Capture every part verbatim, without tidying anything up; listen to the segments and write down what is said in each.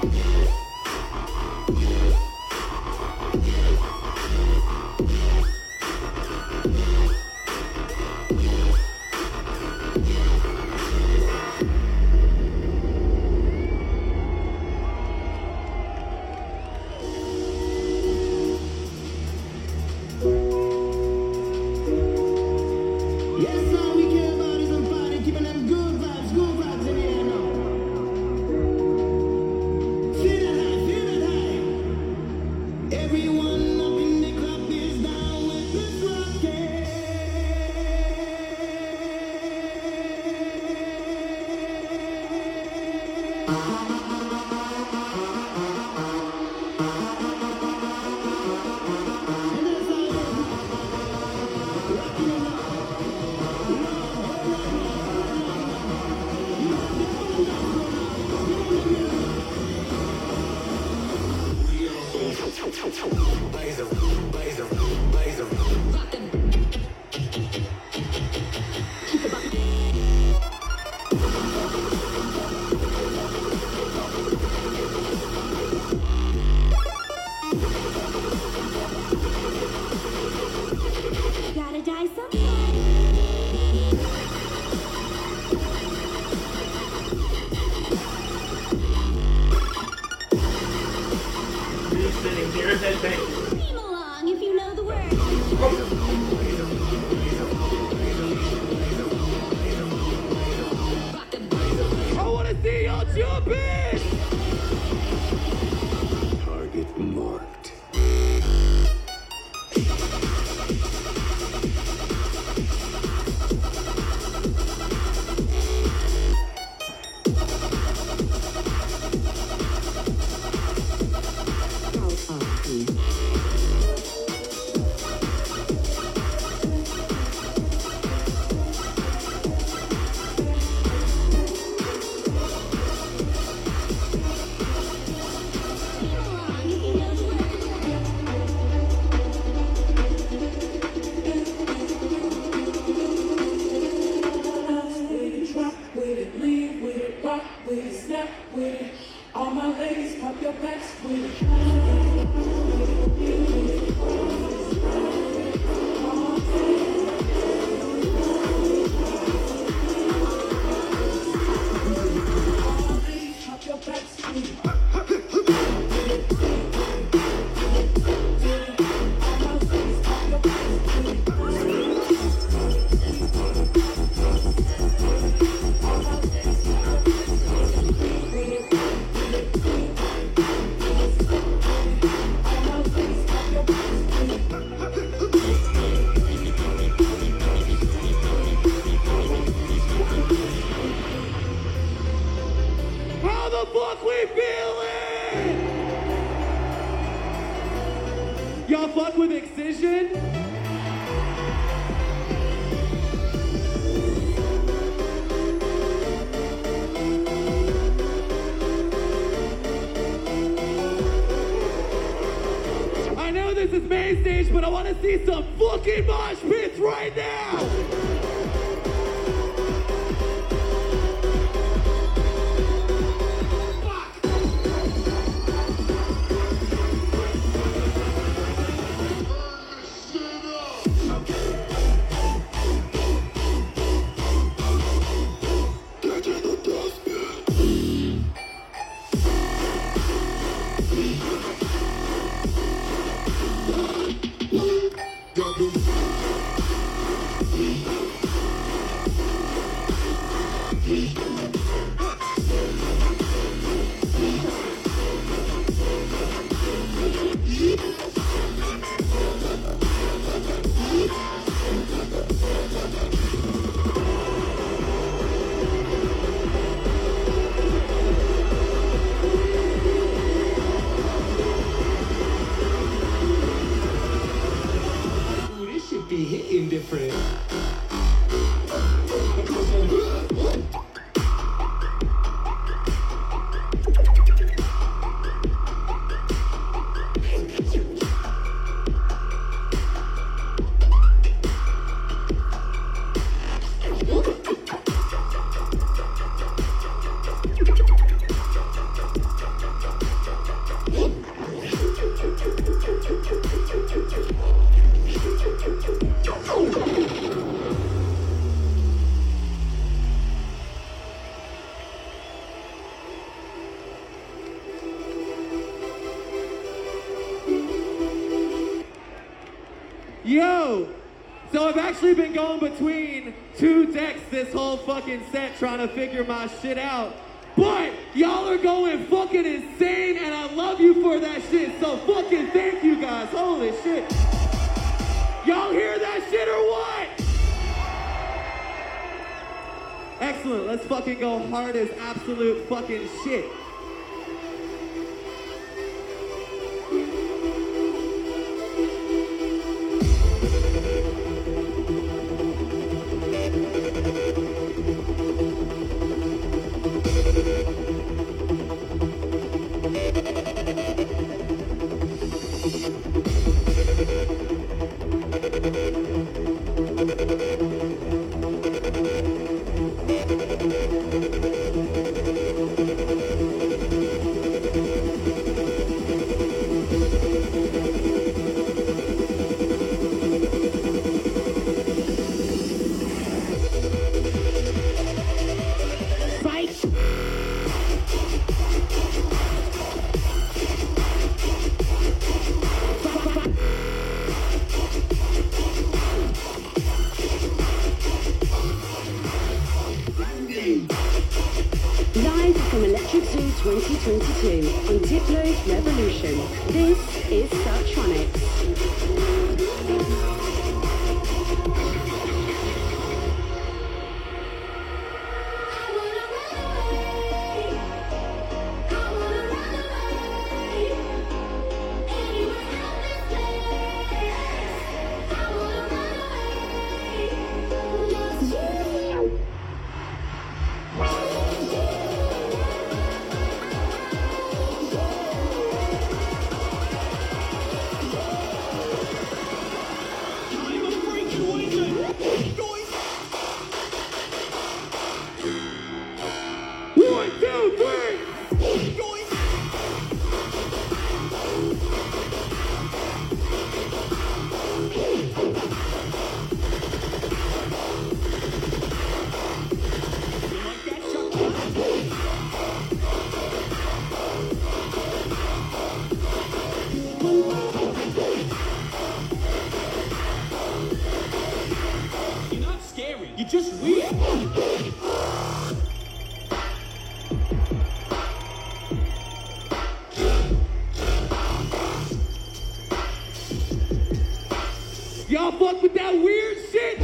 But I want to see some fucking mosh pits right now! Double. Yo! So I've actually been going between two decks this whole fucking set trying to figure my shit out. But y'all are going fucking insane and I love you for that shit. So fucking thank you guys. Holy shit. Y'all hear that shit or what? Excellent. Let's fucking go hard as absolute fucking shit. Live from Electric Zoo twenty twenty-two on Diplo's Revolution, this is Subtronics. You're just weird. Y'all fuck with that weird shit?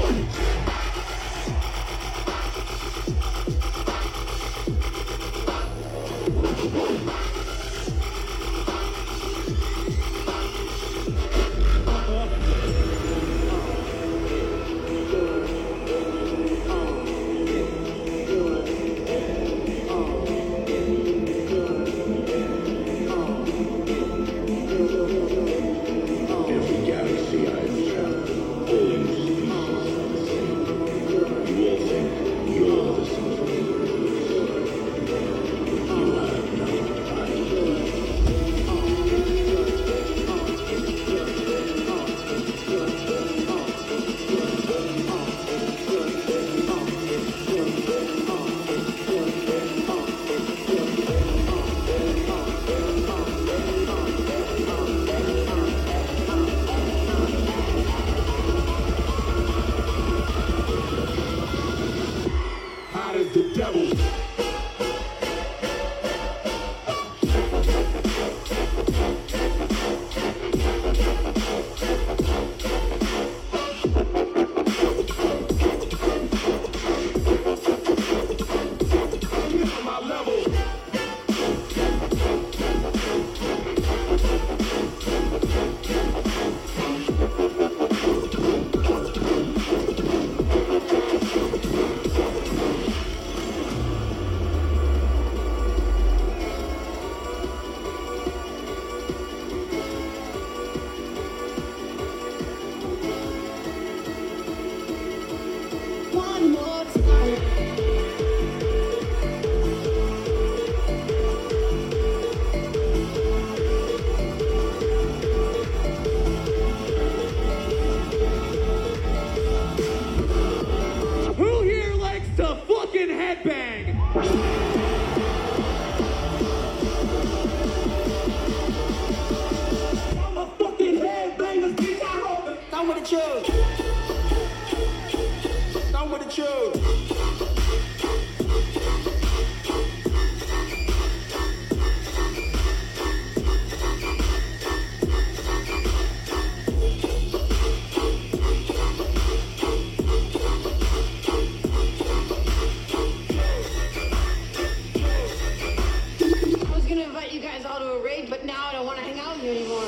gonna invite you guys all to a rave, but now I don't want to hang out with you anymore.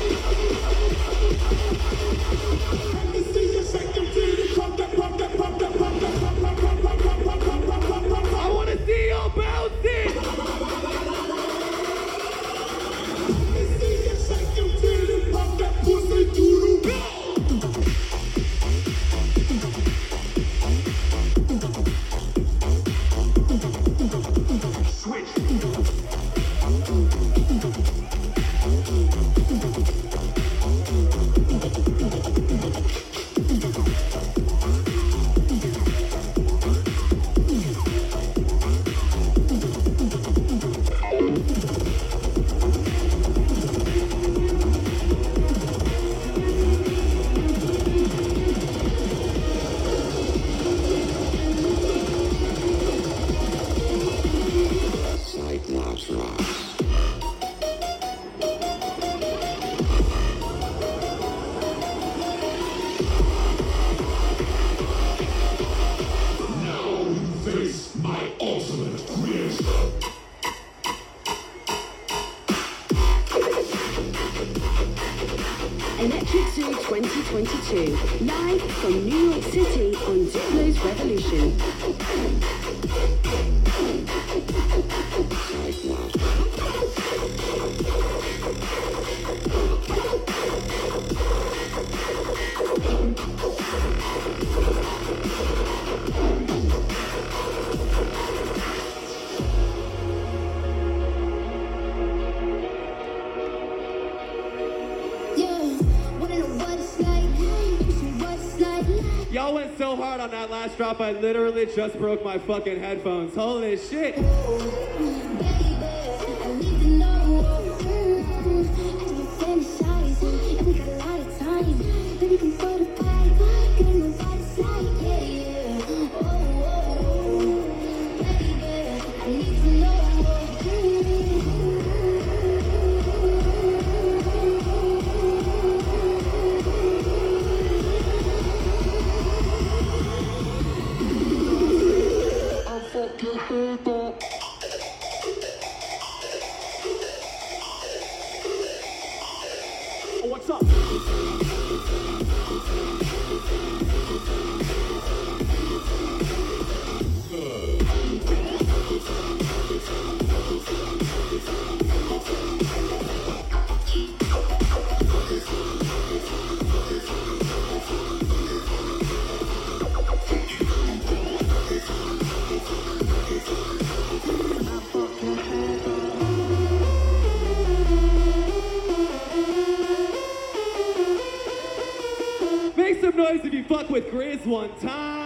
I want to see y'all bouncing! Electric Zoo twenty twenty-two, live from New York City on Diplo's Revolution. Y'all went so hard on that last drop, I literally just broke my fucking headphones. Holy shit. What's up? Make some noise if you fuck with Grizz one time.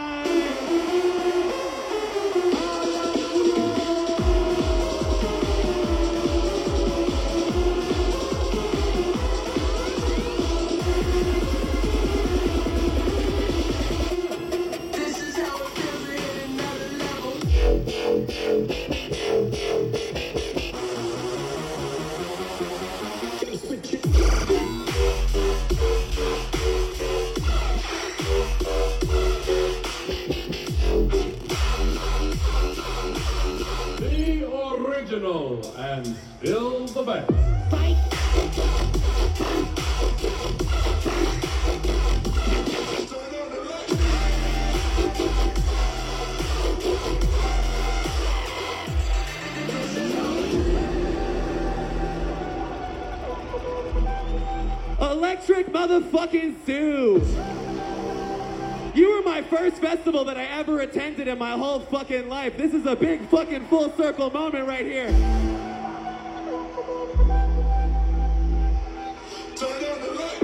And still the best. Fight! Electric motherfucking Zoo! You were my first festival that I ever attended in my whole fucking life. This is a big fucking full circle moment right here. Turn on the lights.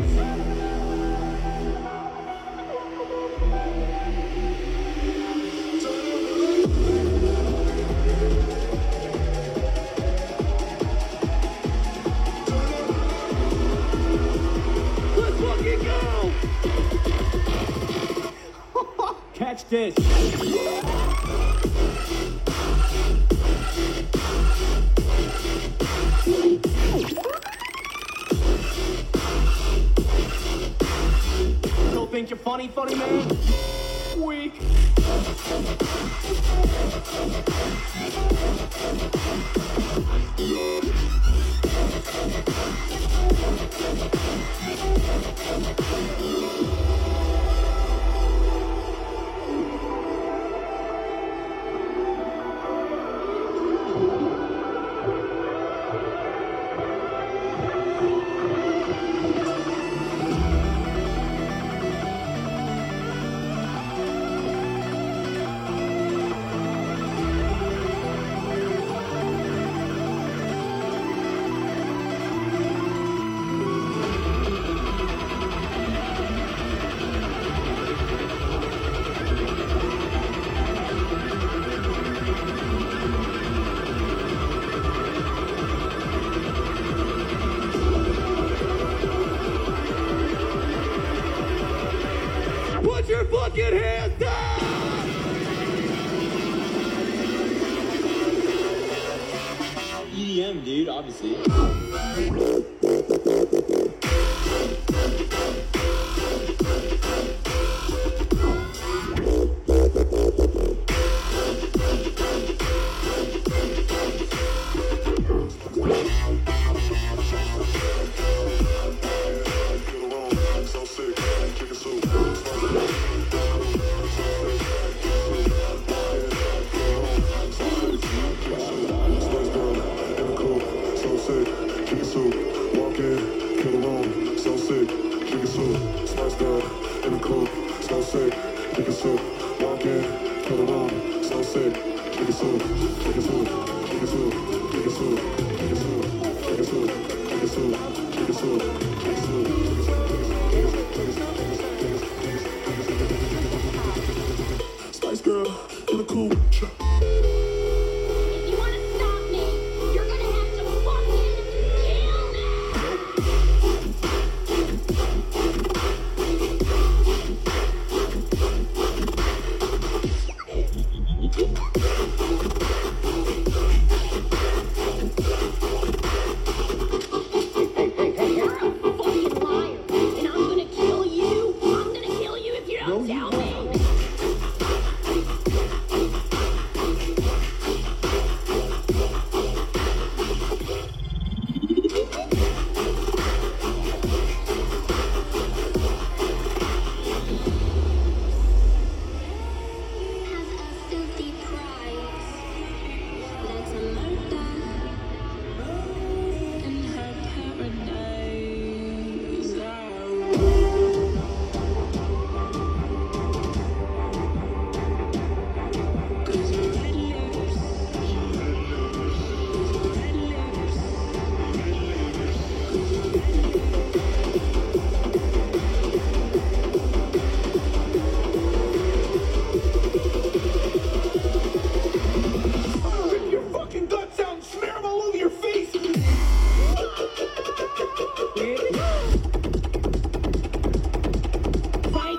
Turn on the lights. Let's fucking go! Catch this. Don't think you're funny, funny man? Weak. Yeah. him, dude, obviously. Spice girl in a cool truck. If you want to stop me, you're gonna have to fucking kill me. You're a fucking liar, and I'm gonna kill you. I'm gonna kill you if you don't tell me. Has a filthy price. That's a murder in her paradise. Cause her red lips, red lips, Rip your fucking guts out and smear them all over your face. fight.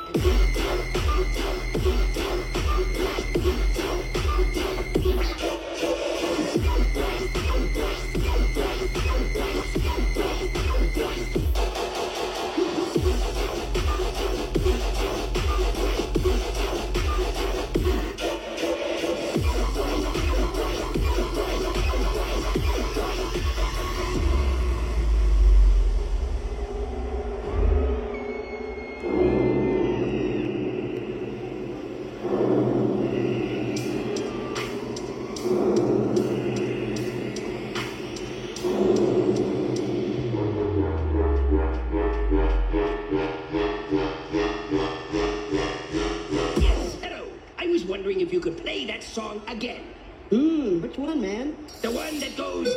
Yes, hello. I was wondering if you could play that song again. Hmm, which one, man? The one that goes.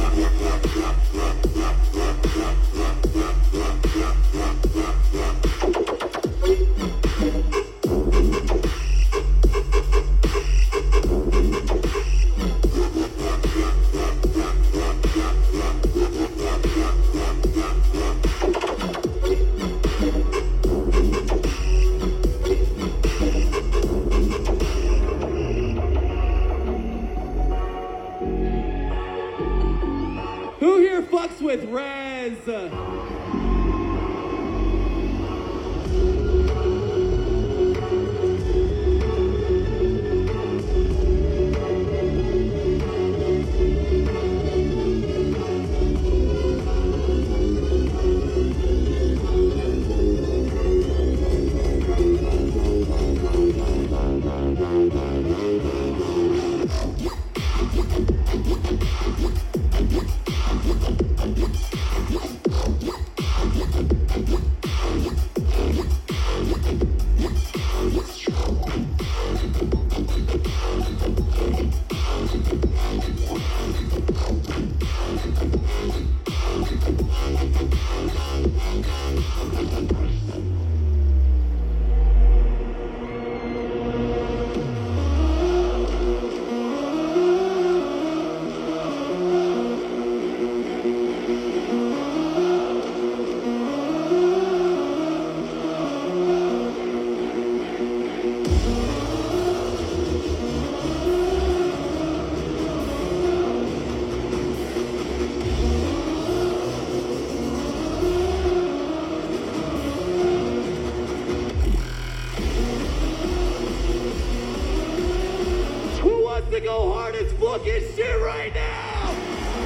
Who here fucks with Rez? fucking shit right now!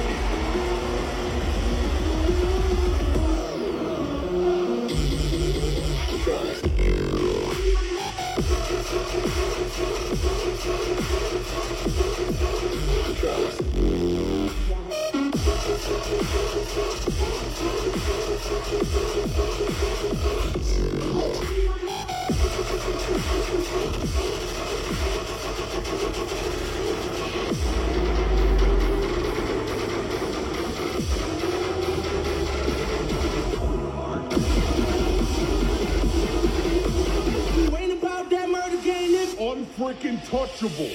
You ain't about that murder game, nigga. Unfreaking touchable.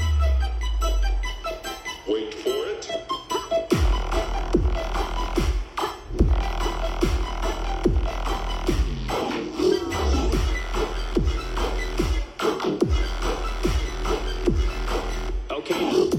Wait for it. Okay.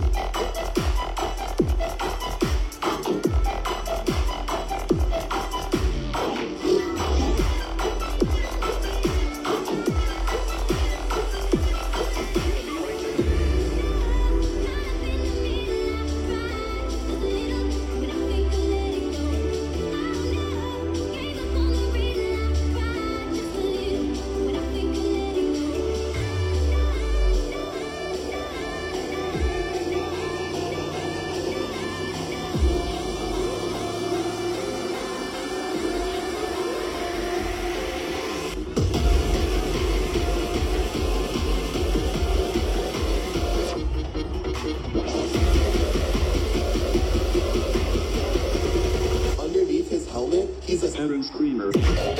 Underneath his helmet, he's a Aaron Screamer.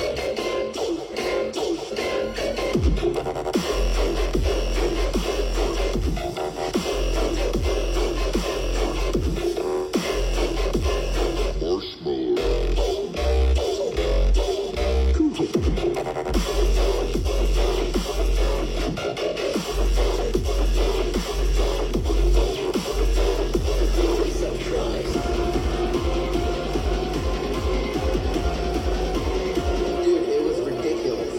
Dude, it was ridiculous.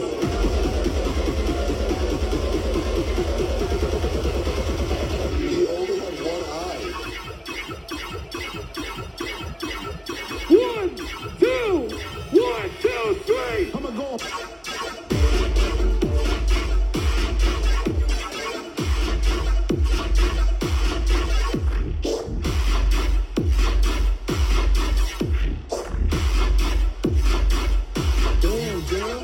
He only had one eye. One, two, one, two, three! I'ma go. Damn, girl.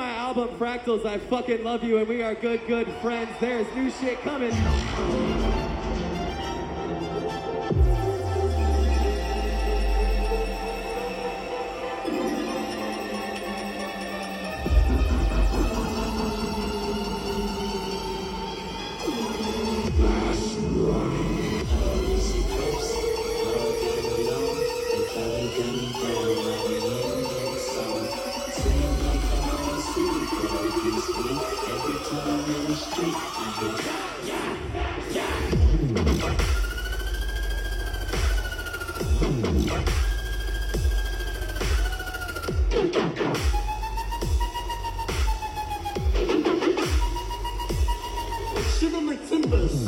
my album Fractals, I fucking love you, and we are good, good friends. There's new shit coming. Shiver my timbers.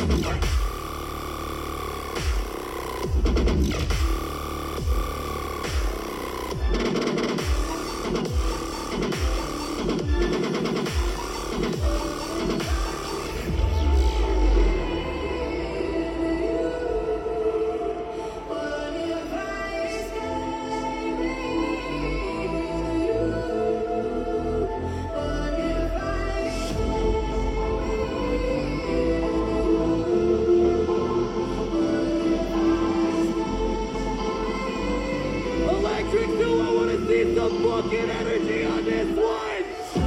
Electric Zoo, I want to see some fucking energy on this one!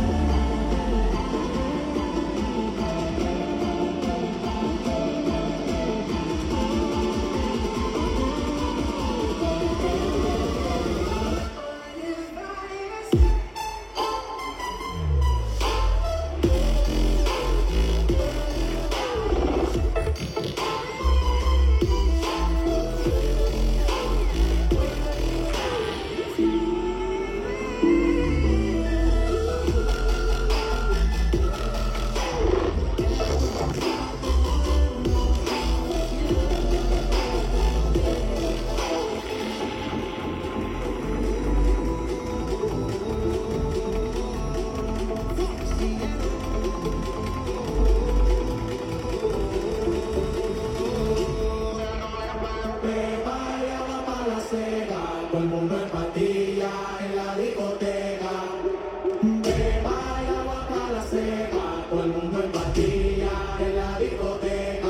Todo el mundo en patilla en la discoteca. Que vaya guapa la seca. Todo el mundo en patilla en la discoteca.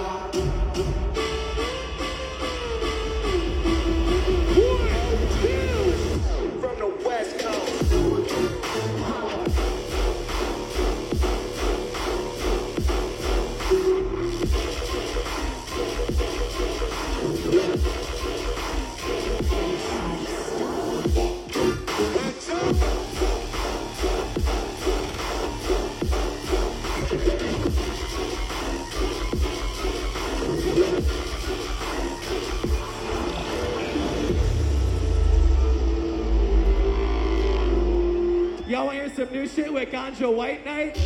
From the West Coast. Y'all want to hear some new shit with Ganja White Night?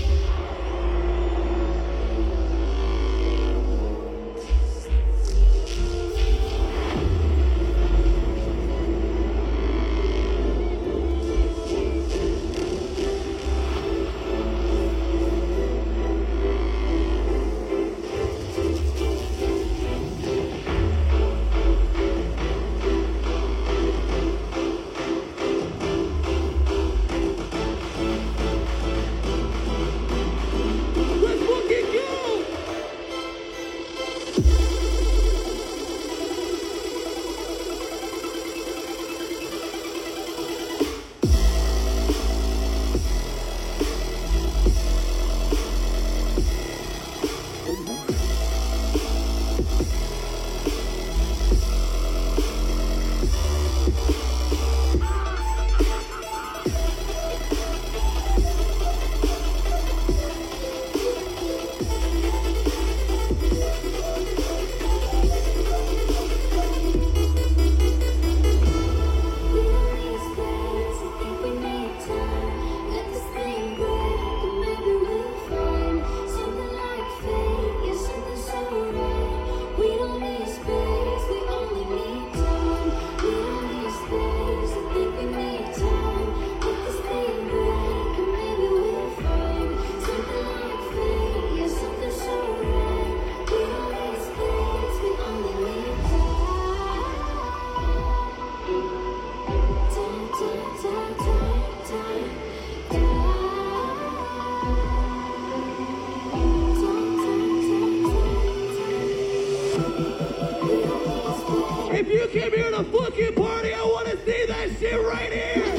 came here to fucking party, I want to see that shit right here.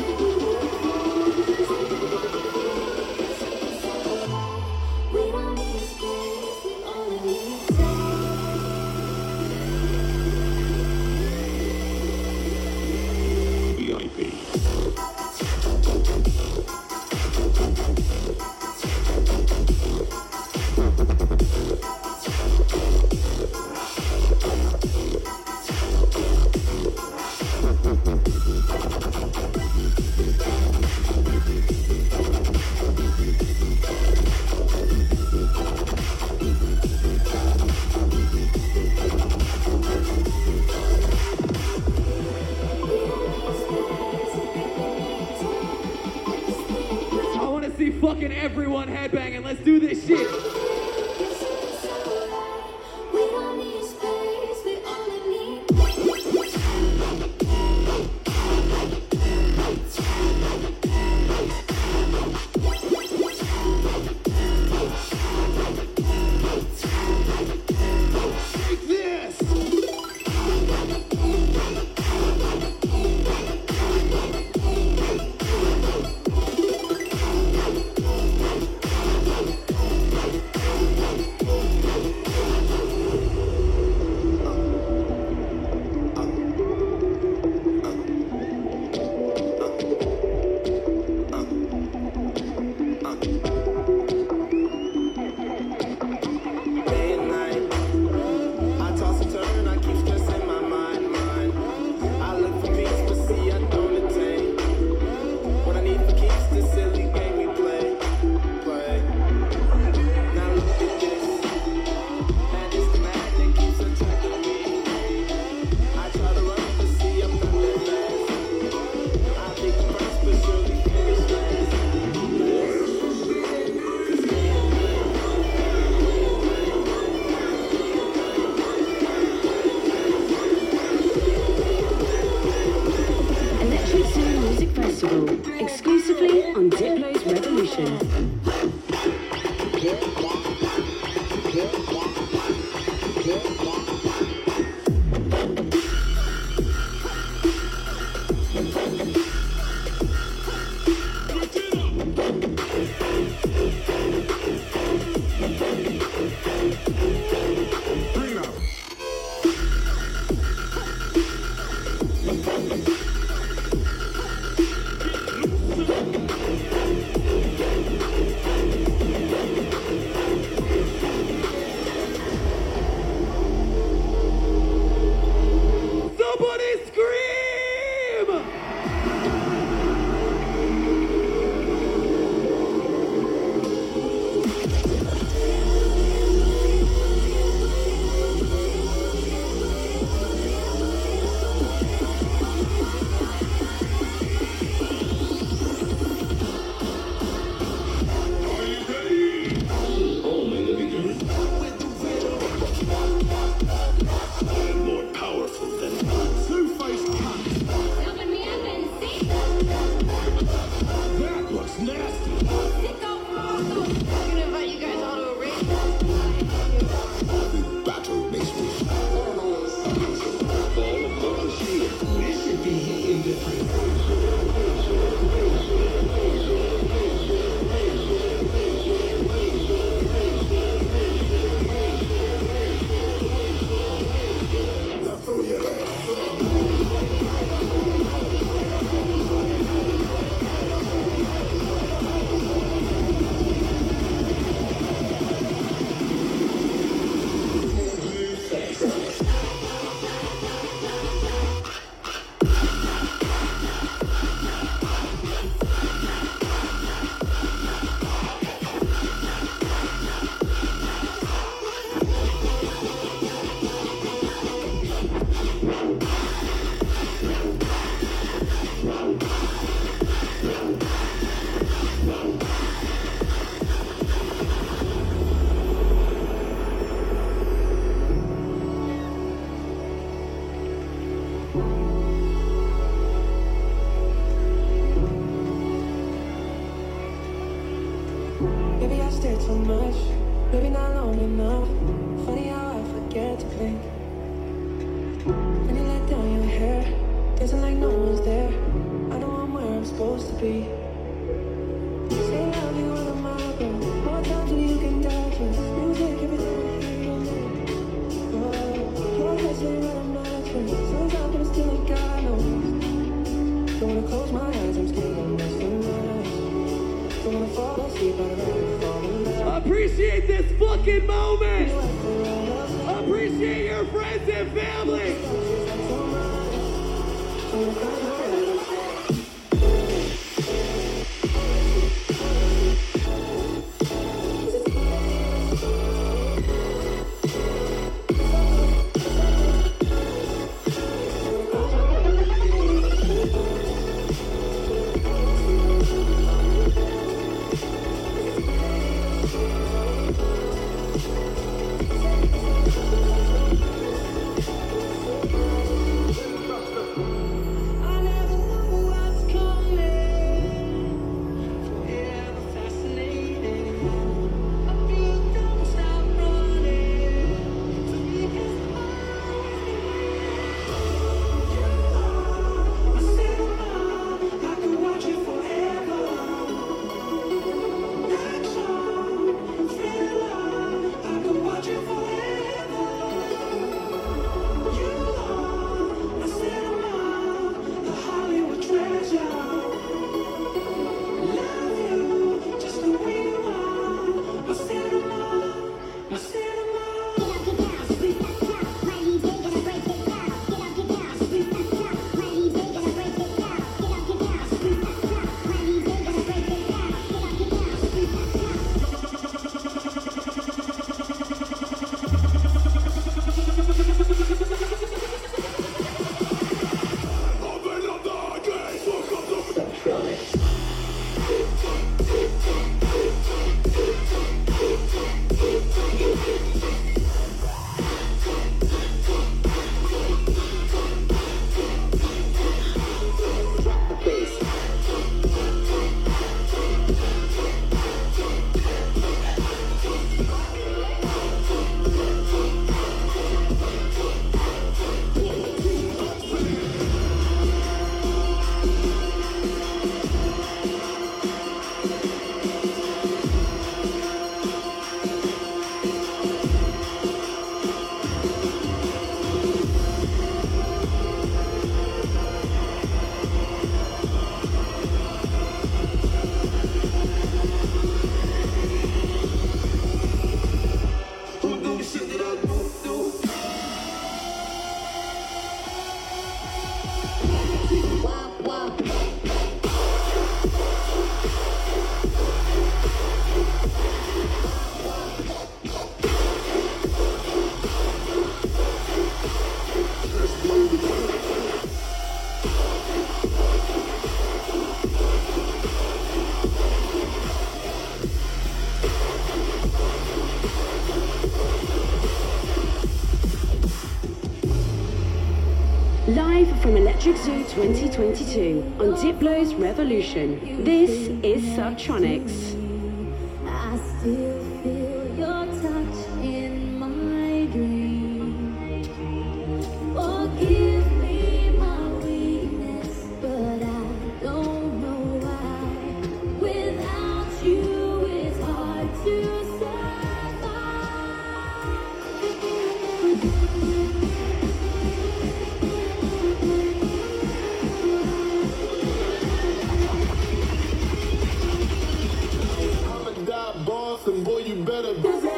We don't need space, we only need time. V I P. I want to see fucking everyone headbanging. Let's do this shit. We don't need space, we only need Take this! Day and night, I toss and turn, I keep stressing my mind, mind. I look for peace, but see I don't attain. What I need for keeps this silly game we play, play. Now look at this, man, it's the man that keeps attracting me. I try to run, but see I'm not that fast. I think first, but surely finish last. Electric Zoo Music Festival, exclusively on Diplo's Revolution. Bring it up. Somebody scream! Home in the beginning. More powerful than two-faced cunt. Open me up and see. That looks nasty. Sicko motherfucker. I'm gonna invite you guys all to a race. Every battle makes me fall above the shield. This should be hitting different. too much, maybe not long enough. Funny how I forget to blink. When you let down your care. Dancing like no one's there. I know I'm where I'm supposed to be. Say I love you with a micro. More times than you can touch us. Music, everything I hear your name. Oh, your head's laying right on my chest. Sometimes I'm still like God knows. Don't wanna close my eyes, I'm scared of missing eyes. Don't wanna fall asleep, I'd rather fall in love. Appreciate this fucking moment. Appreciate your friends and family. Live from Electric Zoo twenty twenty-two on Diplo's Revolution, this is Subtronics. I still feel your touch in my dream. Forgive me my weakness, but I don't know why. Without you, it's hard to And boy, you better.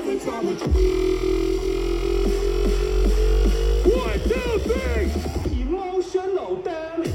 One, two, three. Emotional damage.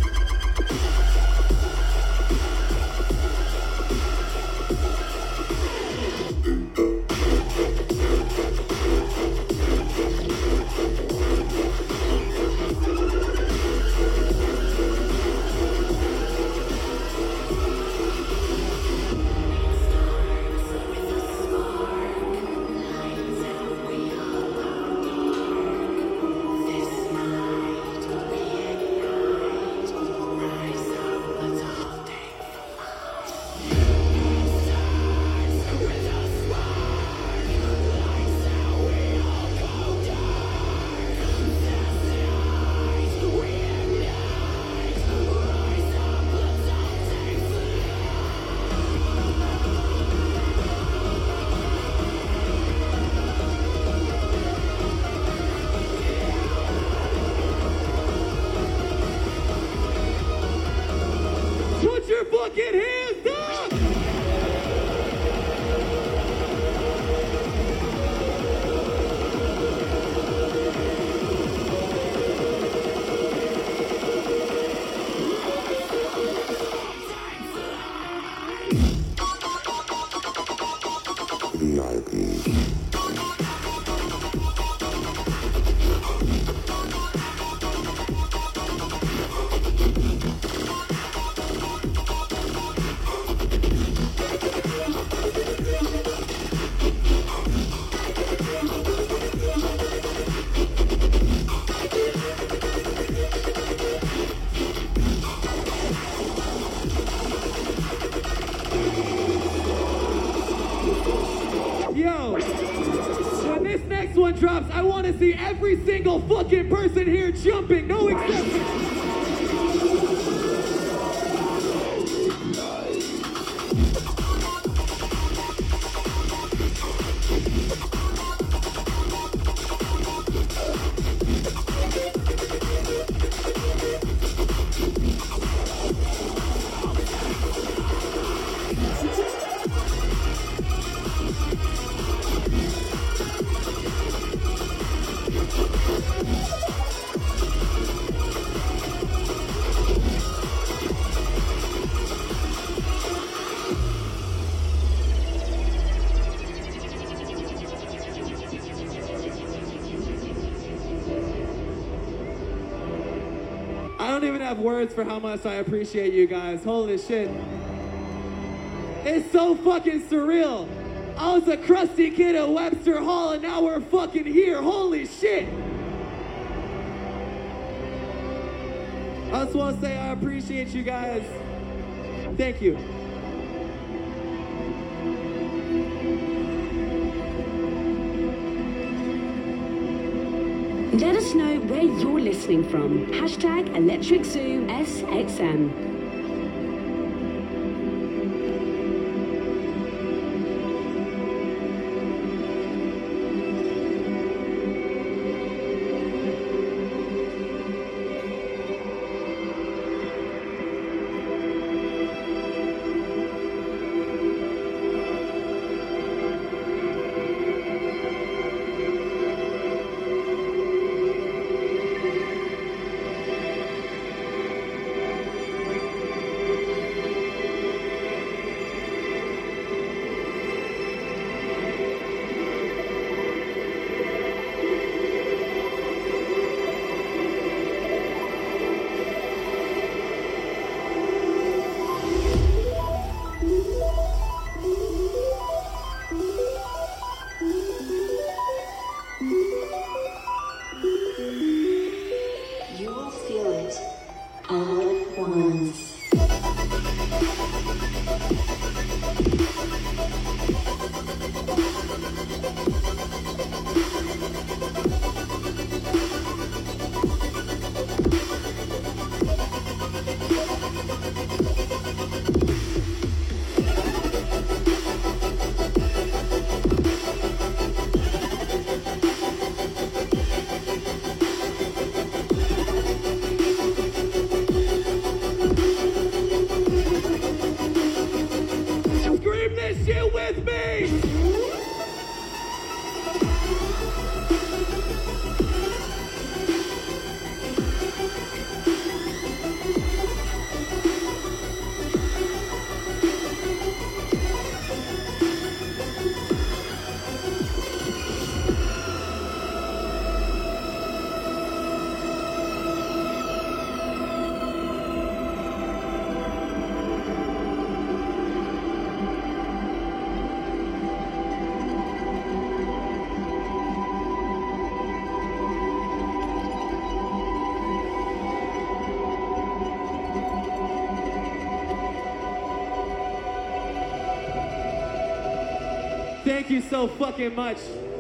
Nike. Yo, when this next one drops, I want to see every single fucking person here jumping, no exception. I don't even have words for how much I appreciate you guys. Holy shit. It's so fucking surreal. I was a crusty kid at Webster Hall and now we're fucking here. Holy shit. I just want to say I appreciate you guys. Thank you. Let us know where you're listening from. Hashtag Electric Zoo S X M. You will feel it all at once. Scream this shit with me! Thank you so fucking much.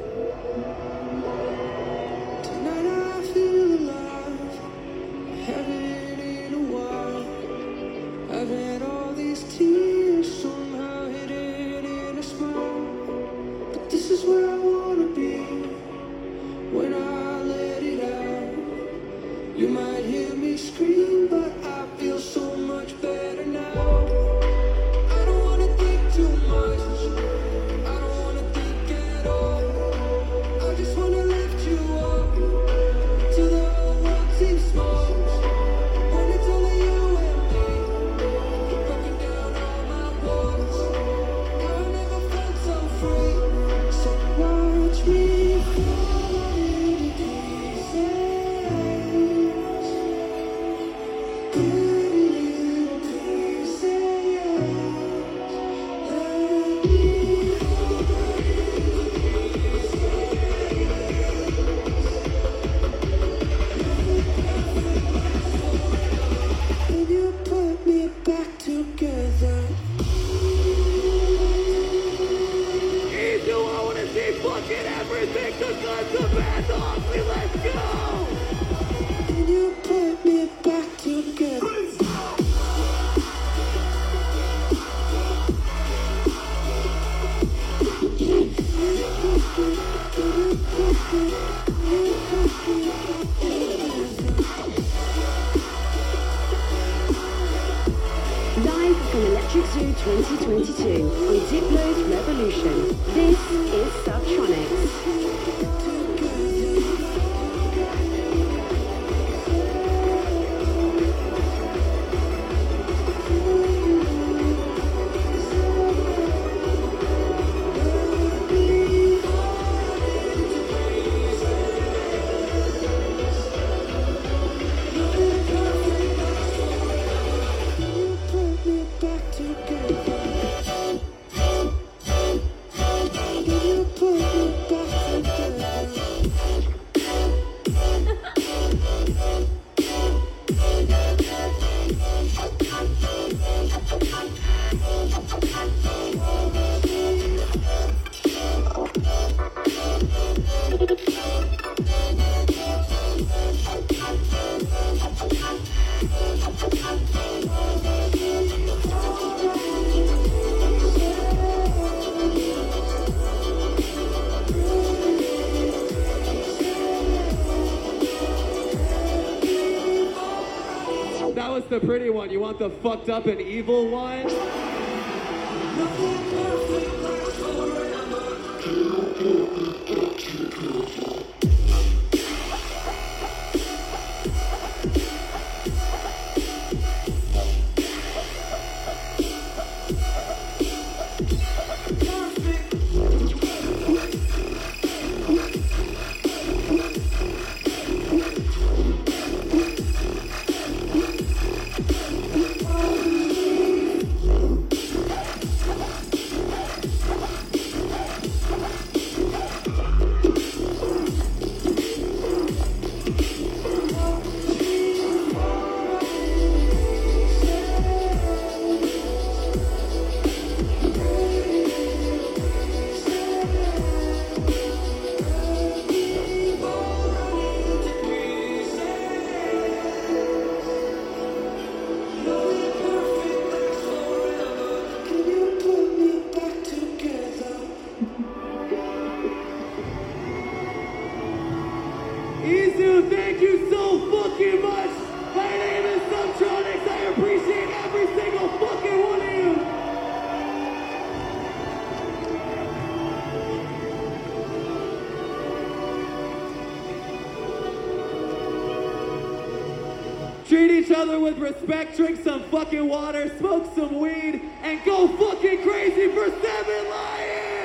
Tonight I feel alive. I haven't in a while. I've had all these tears somehow hidden in a smile. But this is where I wanna be when I let it out. You might hear me scream, but I feel so much better now. I don't wanna think too much. Free. fucking everything to guns the band off me, let's go! Can you put me back together? Live from Electric Zoo twenty twenty-two on Diplo's Revolution, this is Subtronics. That was the pretty one. You want the fucked up and evil one? Izu, thank you so fucking much. My name is Subtronics. I appreciate every single fucking one of you. Treat each other with respect, drink some fucking water, smoke some weed, and go fucking crazy for Seven Lions!